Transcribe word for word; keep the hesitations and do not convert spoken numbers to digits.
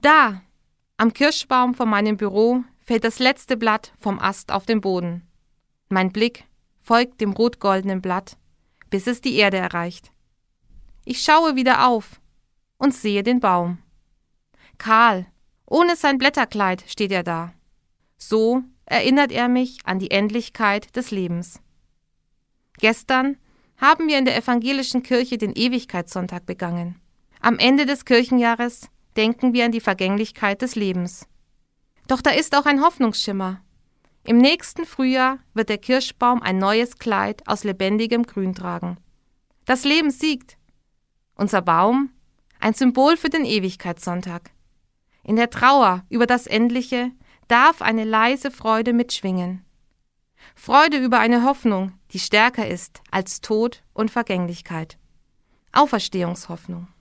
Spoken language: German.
Da, am Kirschbaum vor meinem Büro, fällt das letzte Blatt vom Ast auf den Boden. Mein Blick folgt dem rot-goldenen Blatt, bis es die Erde erreicht. Ich schaue wieder auf und sehe den Baum. Kahl, ohne sein Blätterkleid steht er da. So erinnert er mich an die Endlichkeit des Lebens. Gestern haben wir in der evangelischen Kirche den Ewigkeitssonntag begangen. Am Ende des Kirchenjahres denken wir an die Vergänglichkeit des Lebens. Doch da ist auch ein Hoffnungsschimmer. Im nächsten Frühjahr wird der Kirschbaum ein neues Kleid aus lebendigem Grün tragen. Das Leben siegt. Unser Baum, ein Symbol für den Ewigkeitssonntag. In der Trauer über das Endliche darf eine leise Freude mitschwingen. Freude über eine Hoffnung, die stärker ist als Tod und Vergänglichkeit. Auferstehungshoffnung.